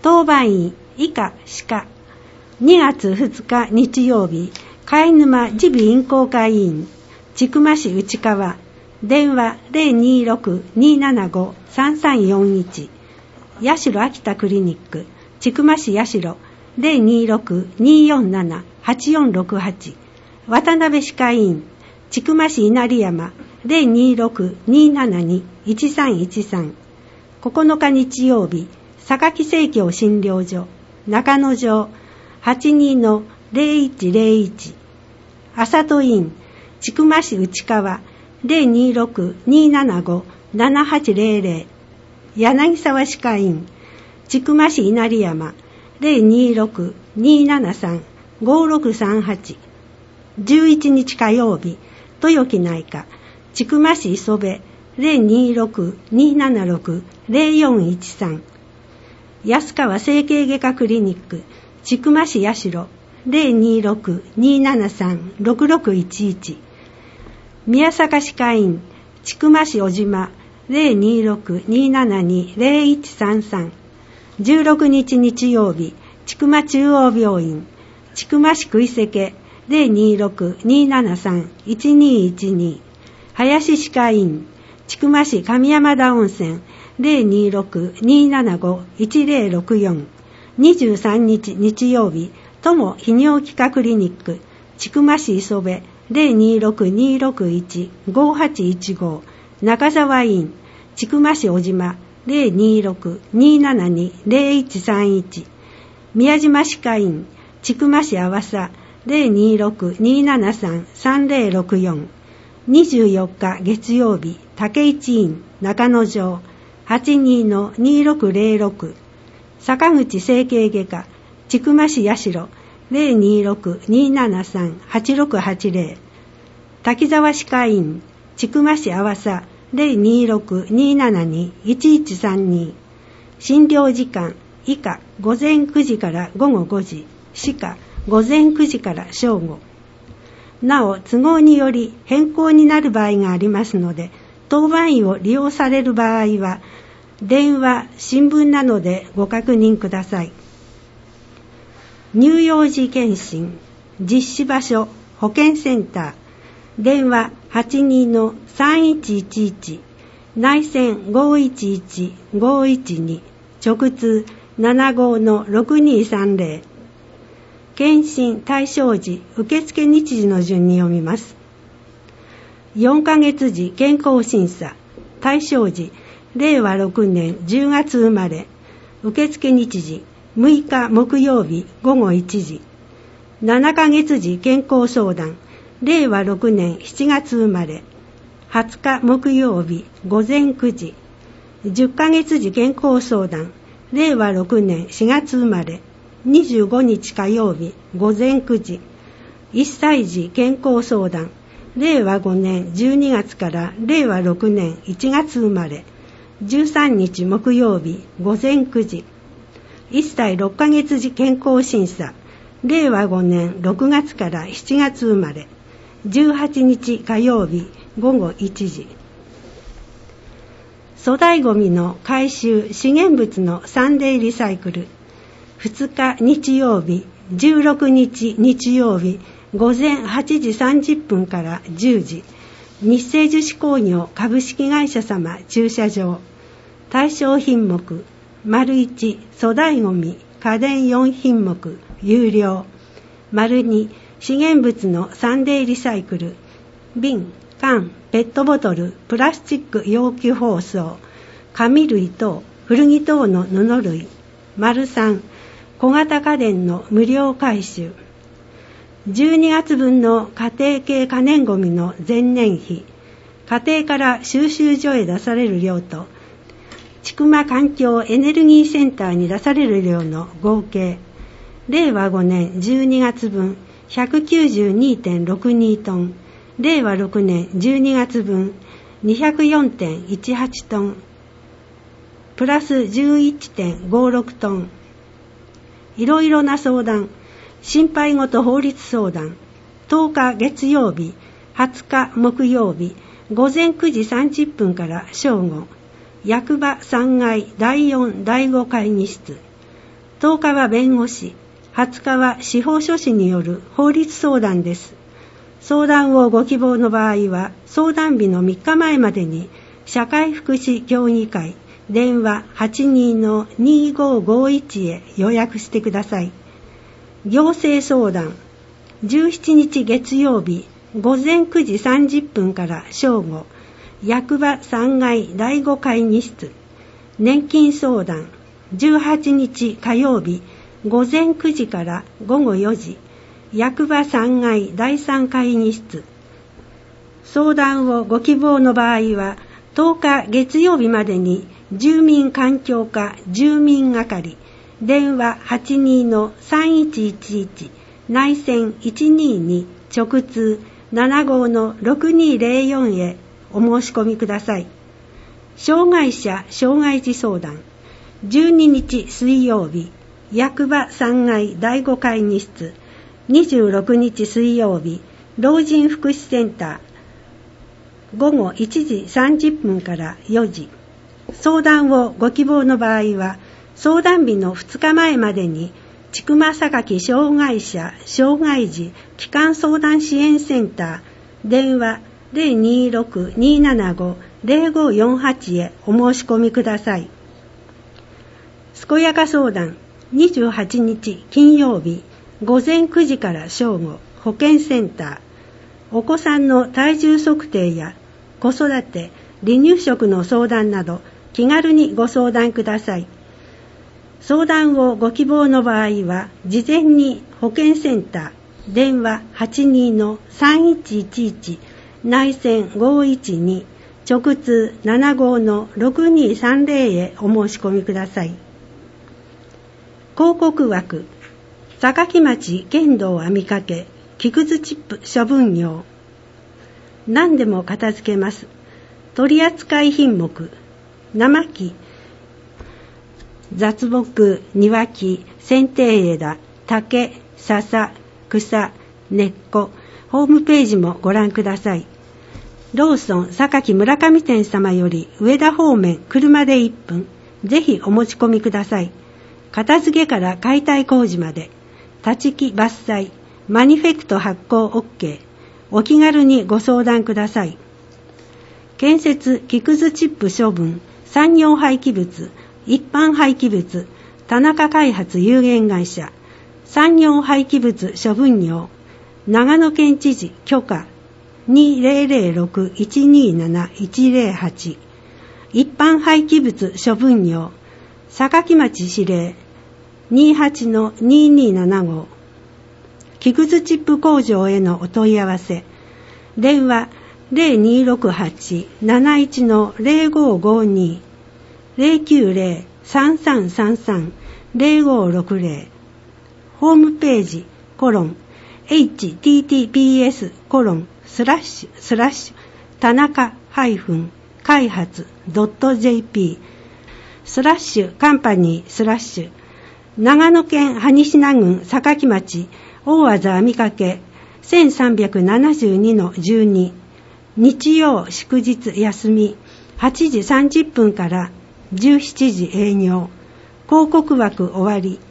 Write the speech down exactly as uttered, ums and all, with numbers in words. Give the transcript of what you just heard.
当番員以下歯科にがつふつか日曜日、貝沼耳鼻咽喉科医院千曲市内川、電話 ゼロにーろく にーななご さんさんよんいち、八代秋田クリニック千曲市八代 ゼロにーろく にーよんなな はちよんろくはち、渡辺歯科医院千曲市稲荷山 ゼロにーろく にーななに いちさんいちさん、ここのか日曜日、榊生協診療所中野城 はちにーのゼロいちゼロいち、あさと院千曲市内川 ゼロにーろく にーななご ななはちゼロゼロ、柳沢歯科院千曲市稲荷山 ゼロにーろく にーななさん ごろくさんはち、じゅういちにち火曜日、豊木内科千曲市磯部 ゼロにーろく にーななろく ゼロよんいちさん、安川整形外科クリニック千曲市八代 ゼロにーろく にーななさん ろくろくいちいち、宮坂歯科院千曲市小島 ゼロにーろく にーななに ゼロいちさんさん、じゅうろくにち日曜日、千曲中央病院千曲市食いせけ ゼロにーろく にーななさん いちにーいちに、林歯科院千曲市上山田温泉 ゼロにーろく にーななご いちゼロろくよん、にじゅうさんにち日曜日、友泌尿器科クリニック千曲市磯部 ゼロにーろく にーろくいち ごはちいちご、中沢院千曲市小島 ゼロにーろく にーななに ゼロいちさんいち、宮島歯科院千曲市阿波佐 ゼロにーろく にーななさん さんゼロろくよん、にじゅうよっか月曜日、竹市院中野城 はちにーのにーろくゼロろく、坂口整形外科千曲市八代 ゼロにーろく にーななさん はちろくはちゼロ、滝沢歯科院千曲市阿波佐 ゼロにーろく にーななに いちいちさんに、診療時間以下午前くじから午後ごじ、歯科午前くじから正午。なお都合により変更になる場合がありますので、当番医を利用される場合は電話、新聞などでご確認ください。乳幼児検診実施場所保健センター電話 はちにーのさんいちいちいち、内線 ごいちいち ごいちに、直通 ななごのろくにーさんゼロ、検診対象時受付日時の順に読みます。よんかげつ時健康審査対象時れいわろくねんじゅうがつ生まれ、受付日時むいか木曜日ごごいちじ、ななかげつ時健康相談れいわろくねんしちがつ生まれ、はつか木曜日ごぜんくじ、じゅっかげつ時健康相談れいわろくねんしがつ生まれ、にじゅうごにち火曜日ごぜんくじ、いっさい児健康相談れいわごねんじゅうにがつかられいわろくねんいちがつ生まれ、じゅうさんにち木曜日ごぜんくじ、いっさいろっかげつ時健康審査れいわごねんろくがつからしちがつ生まれ、じゅうはちにち火曜日ごごいちじ。粗大ごみの回収資源物のサンデーリサイクルふつか日曜日、じゅうろくにち日曜日ごぜんはちじさんじゅっぷんからじゅうじ、日清樹脂工業株式会社様駐車場。対象品目丸いち粗大ごみ家電よんひんもく有料、丸に資源物のサンデーリサイクル瓶、缶、ペットボトル、プラスチック容器包装、紙類等、古着等の布類、丸さん小型家電の無料回収。じゅうにがつぶんの家庭系可燃ごみの前年比、家庭から収集所へ出される量と千曲環境エネルギーセンターに出される量の合計、れいわごねんじゅうにがつぶん ひゃくきゅうじゅうにてんろくに トン、れいわろくねんじゅうにがつぶん にひゃくよんてんいちはち トン、プラス じゅういってんごろく トン。いろいろな相談、心配事法律相談、とおか月曜日、はつか木曜日、ごぜんくじさんじゅっぷんから正午、役場さんがいだいよんだいご会議室、 とおかは弁護士、はつかは司法書士による法律相談です。相談をご希望の場合は、相談日のみっかまえまでに、社会福祉協議会、電話 はちにーのにーごーごーいち へ予約してください。行政相談、じゅうしちにち月曜日、ごぜんくじさんじゅっぷんから正午、役場さんがいだいご会議室。年金相談、じゅうはちにち火曜日、ごぜんくじからごごよじ、役場さんがいだいさん会議室。相談をご希望の場合は、とおか月曜日までに住民環境課住民係、電話 はちにーのさんいちいちいち、内線いちにーに直通ななごーのろくにーぜろよんへお申し込みください。障害者障害児相談、じゅうににち水曜日、役場さんがいだいご会議室、にじゅうろくにち水曜日、老人福祉センター、ごごいちじさんじゅっぷんからよじ。相談をご希望の場合は、相談日のふつかまえまでに、千曲榊障害者障害児基幹相談支援センター、電話 ゼロにーろくにーななごゼロごよんはち へお申し込みください。健やか相談、にじゅうはちにち金曜日、ごぜんくじから正午、保健センター、お子さんの体重測定や子育て、離乳食の相談など、気軽にご相談ください。相談をご希望の場合は、事前に保健センター、電話 はちにーのさんいちいちいち、内線ごいちに、直通ななごーのろくにーさんぜろへお申し込みください。広告枠、坂町剣道編みかけ、木くずチップ処分業。何でも片付けます。取扱品目、生木、雑木、庭木、剪定枝、竹、笹、草、根っこ、ホームページもご覧ください。ローソン榊村上店様より上田方面車でいっぷん、ぜひお持ち込みください。片付けから解体工事まで、立ち木伐採、マニフェクト発行 OK、お気軽にご相談ください。建設木くずチップ処分、産業廃棄物、一般廃棄物、田中開発有限会社、産業廃棄物処分業、長野県知事許可 にーぜろぜろろくいちにーなないちぜろはち、一般廃棄物処分業、榊町指令 にーはちのにーにーななご、木くずチップ工場へのお問い合わせ、電話ゼロにーろくはちなないちのゼロごごに、ゼロきゅうゼロさんさんさんさんゼロごろくゼロ、ホームページコロン エイチティーティーピーエス コロンスラッシュスラッシュ田中開発 .jp スラッシュカンパニースラッシュ長野県羽西名郡榊町大和田編みかけ せんさんびゃくななじゅうにのじゅうに、日曜祝日休みはちじさんじゅっぷんからじゅうしちじ営業、広告枠終わり。